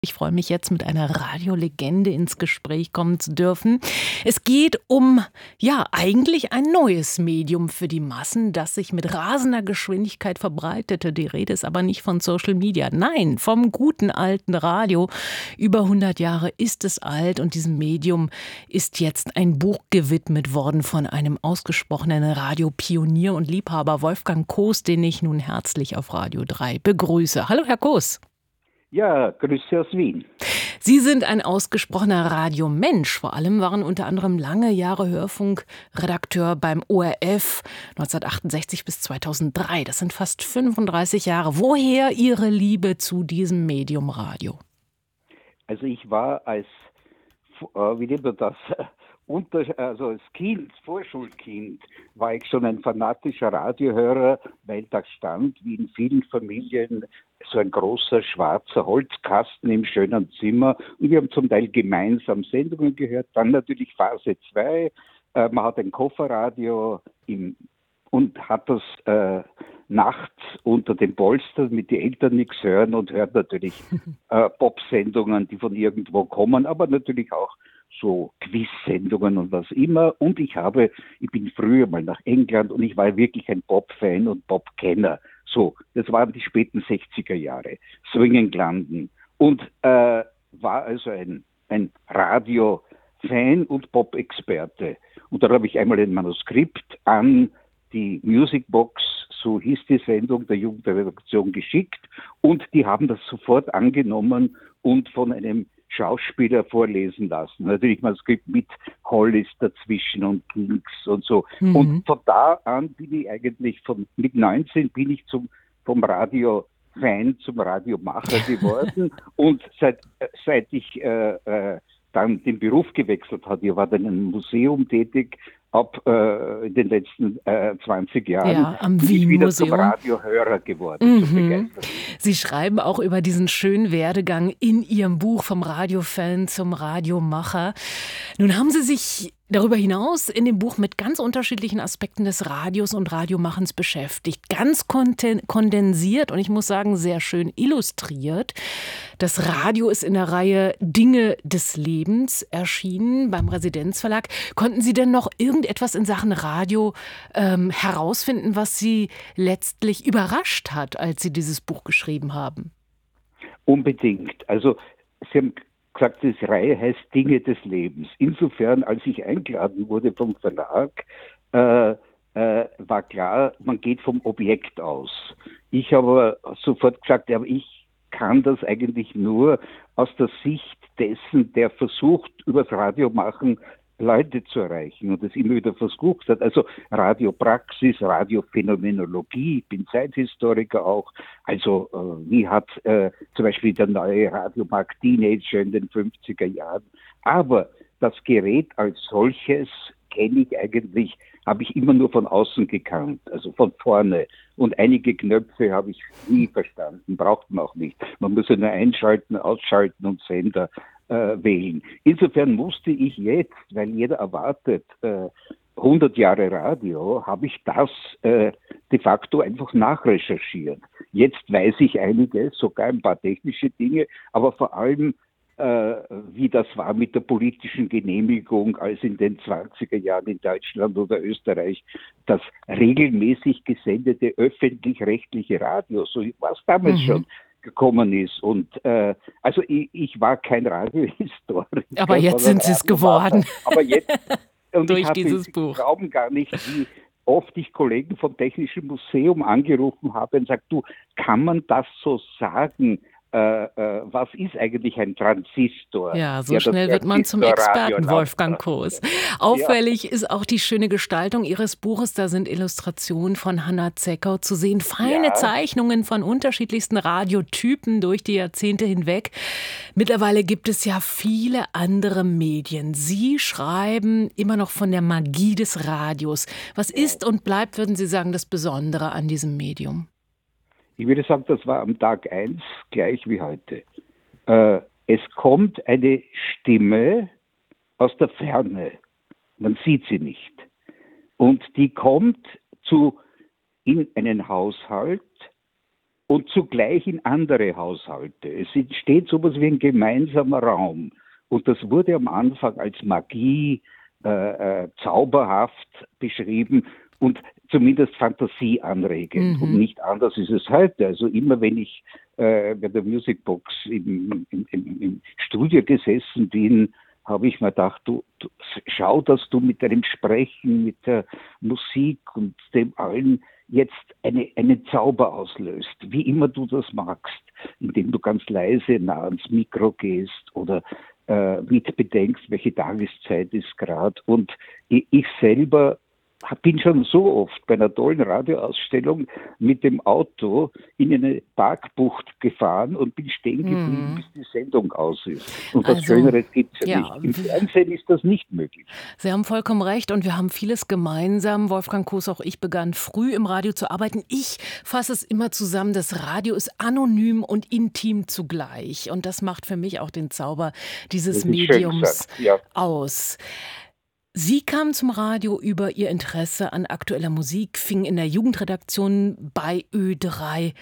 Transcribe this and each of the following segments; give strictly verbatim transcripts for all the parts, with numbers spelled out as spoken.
Ich freue mich jetzt, mit einer Radiolegende ins Gespräch kommen zu dürfen. Es geht um, ja, eigentlich ein neues Medium für die Massen, das sich mit rasender Geschwindigkeit verbreitete. Die Rede ist aber nicht von Social Media, nein, vom guten alten Radio. Über hundert Jahre ist es alt und diesem Medium ist jetzt ein Buch gewidmet worden von einem ausgesprochenen Radiopionier und Liebhaber, Wolfgang Koos, den ich nun herzlich auf Radio drei begrüße. Hallo, Herr Koos. Ja, Grüße aus Wien. Sie sind ein ausgesprochener Radiomensch. Vor allem waren unter anderem lange Jahre Hörfunkredakteur beim O R F neunzehnhundertachtundsechzig bis zweitausenddrei. Das sind fast fünfunddreißig Jahre. Woher Ihre Liebe zu diesem Medium Radio? Also ich war als, äh, wie nennt man das, unter, also als Kind, Vorschulkind, war ich schon ein fanatischer Radiohörer, weil da stand, wie in vielen Familien, so ein großer schwarzer Holzkasten im schönen Zimmer. Und wir haben zum Teil gemeinsam Sendungen gehört. Dann natürlich Phase zwei. Äh, man hat ein Kofferradio im, und hat das äh, nachts unter dem Polster, mit den Eltern nichts hören und hört natürlich äh, Pop-Sendungen, die von irgendwo kommen, aber natürlich auch so Quiz-Sendungen und was immer. Und ich habe, ich bin früher mal nach England und ich war wirklich ein Pop-Fan und Pop-Kenner. So, das waren die späten sechziger Jahre. Swinging London. Und äh, war also ein, ein Radio-Fan und Pop-Experte. Und da habe ich einmal ein Manuskript an die Musicbox, so hieß die Sendung der Jugendredaktion, geschickt. Und die haben das sofort angenommen und von einem Schauspieler vorlesen lassen. Natürlich Manuskript mit Hollis dazwischen und Kings und so. Mhm. Und von da an bin ich eigentlich, von mit neunzehn bin ich zum, vom Radio-Fan zum Radiomacher geworden. Und seit, seit ich äh, äh, dann den Beruf gewechselt habe, ich war dann in einem Museum tätig, ab äh, in den letzten äh, zwanzig Jahren ja, am bin Wien ich wieder Museum. zum Radiohörer geworden. Mhm. Sie schreiben auch über diesen schönen Werdegang in Ihrem Buch vom Radiofan zum Radiomacher. Nun haben Sie sich darüber hinaus in dem Buch mit ganz unterschiedlichen Aspekten des Radios und Radiomachens beschäftigt. Ganz kondensiert und ich muss sagen, sehr schön illustriert. Das Radio ist in der Reihe Dinge des Lebens erschienen beim Residenzverlag. Konnten Sie denn noch irgendetwas in Sachen Radio ähm, herausfinden, was Sie letztlich überrascht hat, als Sie dieses Buch geschrieben haben? Unbedingt. Also Sie haben gesagt, die Reihe heißt Dinge des Lebens. Insofern, als ich eingeladen wurde vom Verlag, äh, äh, war klar, man geht vom Objekt aus. Ich habe sofort gesagt, ja, aber ich kann das eigentlich nur aus der Sicht dessen, der versucht, übers Radio machen, Leute zu erreichen und das immer wieder versucht hat. Also Radiopraxis, Radiophänomenologie, ich bin Zeithistoriker auch. Also äh, wie hat äh, zum Beispiel der neue Radiomarkt Teenager in den fünfziger Jahren. Aber das Gerät als solches kenne ich eigentlich, habe ich immer nur von außen gekannt, also von vorne. Und einige Knöpfe habe ich nie verstanden, braucht man auch nicht. Man muss ja nur einschalten, ausschalten und Sender äh, wählen. Insofern musste ich jetzt, weil jeder erwartet, äh, hundert Jahre Radio, habe ich das äh, de facto einfach nachrecherchiert. Jetzt weiß ich einiges, sogar ein paar technische Dinge, aber vor allem wie das war mit der politischen Genehmigung, als in den zwanziger Jahren in Deutschland oder Österreich das regelmäßig gesendete öffentlich-rechtliche Radio, so was damals mhm. schon gekommen ist. Und äh, also ich, ich war kein Radiohistoriker. Aber jetzt sind Sie es geworden. Aber jetzt, und durch ich hatte, dieses Sie Buch. glauben gar nicht, wie oft ich Kollegen vom Technischen Museum angerufen habe und sagt, du, kann man das so sagen? Äh, äh, was ist eigentlich ein Transistor? Ja, so ja, schnell wird man zum Experten, Wolfgang Koos. Auffällig ja. ist auch die schöne Gestaltung Ihres Buches. Da sind Illustrationen von Hanna Zeckau zu sehen, feine ja. Zeichnungen von unterschiedlichsten Radiotypen durch die Jahrzehnte hinweg. Mittlerweile gibt es ja viele andere Medien. Sie schreiben immer noch von der Magie des Radios. Was ist und bleibt, würden Sie sagen, das Besondere an diesem Medium? Ich würde sagen, das war am Tag eins gleich wie heute. Äh, es kommt eine Stimme aus der Ferne. Man sieht sie nicht. Und die kommt zu in einen Haushalt und zugleich in andere Haushalte. Es entsteht sowas wie ein gemeinsamer Raum. Und das wurde am Anfang als Magie, äh, äh, zauberhaft beschrieben und zumindest fantasieanregend. Mhm. Und nicht anders ist es heute. Also immer wenn ich äh, bei der Musicbox im, im, im, im Studio gesessen bin, habe ich mir gedacht, du, du schau, dass du mit deinem Sprechen, mit der Musik und dem allen jetzt eine, einen Zauber auslöst, wie immer du das magst, indem du ganz leise nah ans Mikro gehst oder äh, mit bedenkst, welche Tageszeit ist gerade. Und ich, ich selber bin schon so oft bei einer tollen Radioausstellung mit dem Auto in eine Parkbucht gefahren und bin stehen geblieben, Mhm. bis die Sendung aus ist. Und was Also, Schöneres gibt es ja, ja, nicht. Im Fernsehen ist das nicht möglich. Sie haben vollkommen recht und wir haben vieles gemeinsam. Wolfgang Koos, auch ich begann früh im Radio zu arbeiten. Ich fasse es immer zusammen, das Radio ist anonym und intim zugleich. Und das macht für mich auch den Zauber dieses Das ist schön Mediums gesagt, ja. aus. Sie kamen zum Radio über Ihr Interesse an aktueller Musik, fingen in der Jugendredaktion bei Ö drei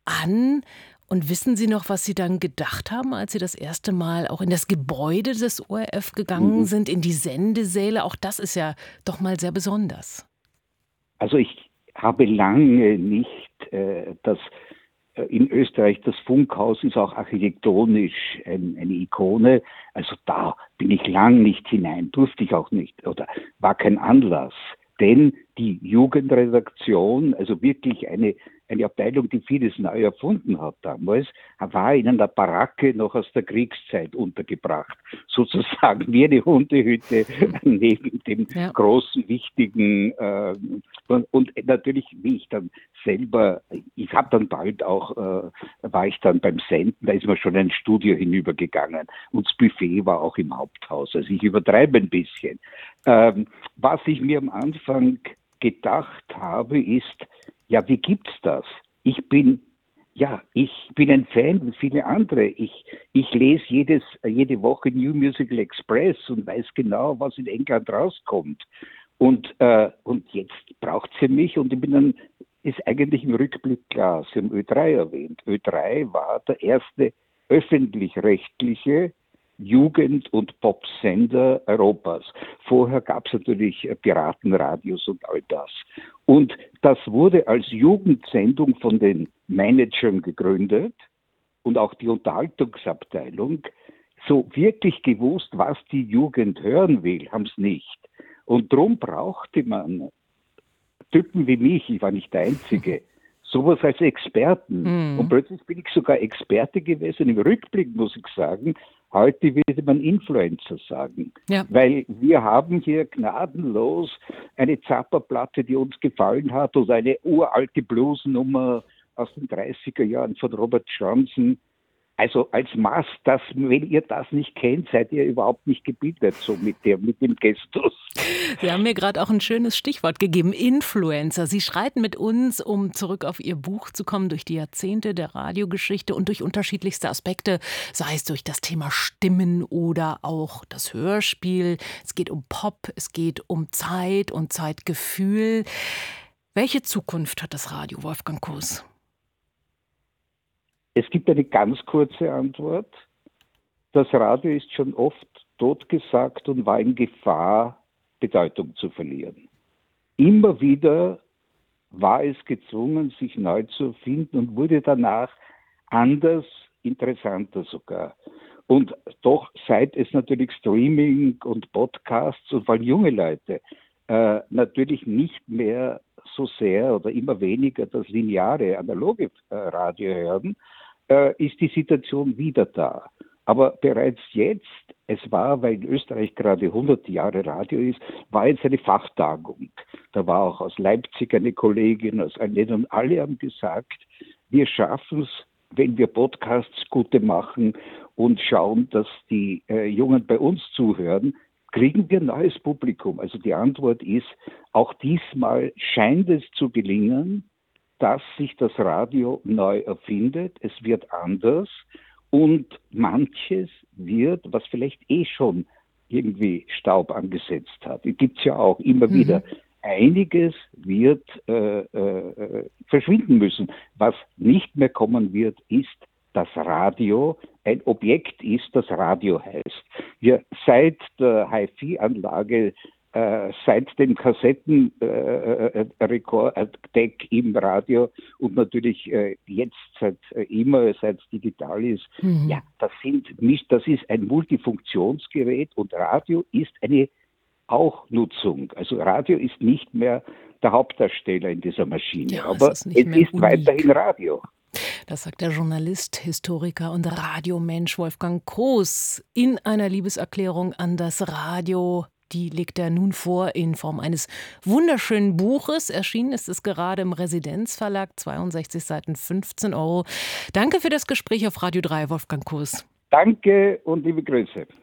an. Und wissen Sie noch, was Sie dann gedacht haben, als Sie das erste Mal auch in das Gebäude des O R F gegangen Mhm. sind, in die Sendesäle? Auch das ist ja doch mal sehr besonders. Also ich habe lange nicht äh, das äh, in Österreich, das Funkhaus ist auch architektonisch ein, eine Ikone. Also da bin ich lang nicht hinein, durfte ich auch nicht oder war kein Anlass. Denn die Jugendredaktion, also wirklich eine, eine Abteilung, die vieles neu erfunden hat damals, war in einer Baracke noch aus der Kriegszeit untergebracht. Sozusagen wie eine Hundehütte neben dem Ja. großen, wichtigen äh, und, und natürlich, wie ich dann selber, ich habe dann bald auch, äh, war ich dann beim Senden, da ist man schon ein Studio hinübergegangen und das Buffet war auch im Haupthaus. Also ich übertreibe ein bisschen. Ähm, was ich mir am Anfang gedacht habe, ist, ja, wie gibt's das? Ich bin, ja, ich bin ein Fan wie viele andere. Ich, ich lese jedes, jede Woche New Musical Express und weiß genau, was in England rauskommt. Und, äh, und jetzt braucht sie mich und ich bin dann, ist eigentlich im Rückblick klar, Sie haben Ö drei erwähnt. Ö drei war der erste öffentlich-rechtliche Jugend- und Popsender Europas. Vorher gab es natürlich Piratenradios und all das. Und das wurde als Jugendsendung von den Managern gegründet und auch die Unterhaltungsabteilung. So wirklich gewusst, was die Jugend hören will, haben es nicht. Und darum brauchte man Typen wie mich, ich war nicht der Einzige, sowas als Experten. Mhm. Und plötzlich bin ich sogar Experte gewesen. Im Rückblick muss ich sagen, heute würde man Influencer sagen. Ja. Weil wir haben hier gnadenlos eine Zapperplatte, die uns gefallen hat, oder eine uralte Bluesnummer aus den dreißiger Jahren von Robert Johnson. Also als Maß, das, wenn ihr das nicht kennt, seid ihr überhaupt nicht gebildet, so mit, der, mit dem Gestus. Sie haben mir gerade auch ein schönes Stichwort gegeben, Influencer. Sie schreiten mit uns, um zurück auf Ihr Buch zu kommen, durch die Jahrzehnte der Radiogeschichte und durch unterschiedlichste Aspekte, sei es durch das Thema Stimmen oder auch das Hörspiel. Es geht um Pop, es geht um Zeit und Zeitgefühl. Welche Zukunft hat das Radio, Wolfgang Koos? Es gibt eine ganz kurze Antwort. Das Radio ist schon oft totgesagt und war in Gefahr, Bedeutung zu verlieren. Immer wieder war es gezwungen, sich neu zu erfinden und wurde danach anders, interessanter sogar. Und doch, seit es natürlich Streaming und Podcasts und vor allem junge Leute äh, natürlich nicht mehr so sehr oder immer weniger das lineare, analoge äh, Radio hören, äh, ist die Situation wieder da. Aber bereits jetzt, es war, weil in Österreich gerade hundert Jahre Radio ist, war jetzt eine Fachtagung. Da war auch aus Leipzig eine Kollegin, aus Allen, und alle haben gesagt, wir schaffen es, wenn wir Podcasts gute machen und schauen, dass die äh, Jungen bei uns zuhören, kriegen wir neues Publikum. Also die Antwort ist, auch diesmal scheint es zu gelingen, dass sich das Radio neu erfindet. Es wird anders. Und manches wird, was vielleicht eh schon irgendwie Staub angesetzt hat. Es gibt es ja auch immer Mhm. wieder einiges wird äh, äh, verschwinden müssen. Was nicht mehr kommen wird, ist das Radio ein Objekt ist, das Radio heißt. Wir seit der Hi-Fi-Anlage, äh, seit dem Kassettenrekord-Deck äh, im Radio und natürlich äh, jetzt seit äh, immer, seit es digital ist, mhm. ja, das sind nicht, das ist ein Multifunktionsgerät und Radio ist eine auch Nutzung. Also Radio ist nicht mehr der Hauptdarsteller in dieser Maschine, ja, aber es ist, es ist weiterhin Radio. Das sagt der Journalist, Historiker und Radiomensch Wolfgang Groß in einer Liebeserklärung an das Radio. Die legt er nun vor in Form eines wunderschönen Buches. Erschienen ist es gerade im Residenzverlag, zweiundsechzig Seiten, fünfzehn Euro. Danke für das Gespräch auf Radio drei, Wolfgang Groß. Danke und liebe Grüße.